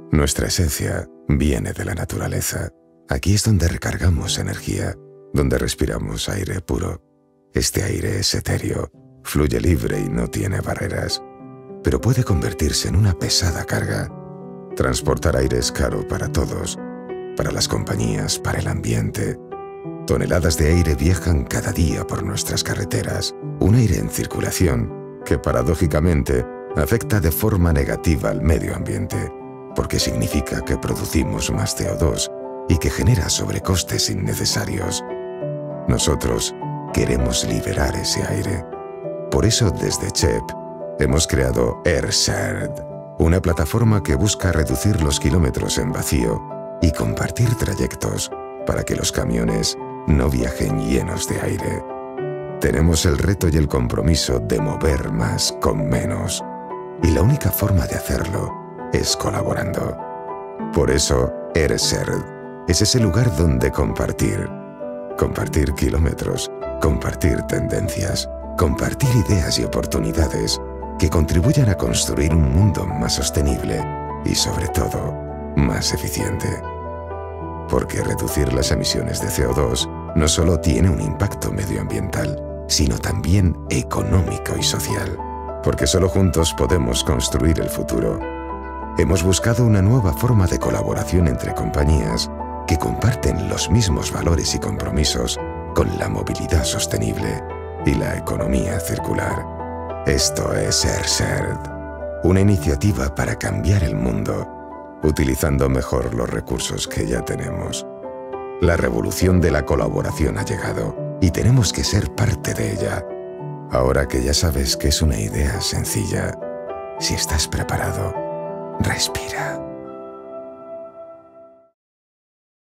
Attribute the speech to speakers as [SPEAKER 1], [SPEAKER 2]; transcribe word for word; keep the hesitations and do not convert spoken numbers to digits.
[SPEAKER 1] Nuestra esencia viene de la naturaleza. Aquí es donde recargamos energía, donde respiramos aire puro. Este aire es etéreo, fluye libre y no tiene barreras, pero puede convertirse en una pesada carga. Transportar aire es caro para todos, para las compañías, para el ambiente. Toneladas de aire viajan cada día por nuestras carreteras, un aire en circulación que paradójicamente afecta de forma negativa al medio ambiente, porque significa que producimos más C O dos y que genera sobrecostes innecesarios. Nosotros queremos liberar ese aire. Por eso desde CHEP hemos creado AirShared, una plataforma que busca reducir los kilómetros en vacío y compartir trayectos para que los camiones no viajen llenos de aire. Tenemos el reto y el compromiso de mover más con menos. Y la única forma de hacerlo es colaborando. Por eso, AirShared es ese lugar donde compartir. Compartir kilómetros, compartir tendencias, compartir ideas y oportunidades que contribuyan a construir un mundo más sostenible y, sobre todo, más eficiente. Porque reducir las emisiones de C O dos no solo tiene un impacto medioambiental, sino también económico y social. Porque solo juntos podemos construir el futuro. Hemos buscado una nueva forma de colaboración entre compañías que comparten los mismos valores y compromisos con la movilidad sostenible y la economía circular. Esto es AirShared, una iniciativa para cambiar el mundo, utilizando mejor los recursos que ya tenemos. La revolución de la colaboración ha llegado y tenemos que ser parte de ella. Ahora que ya sabes que es una idea sencilla, si estás preparado, respira.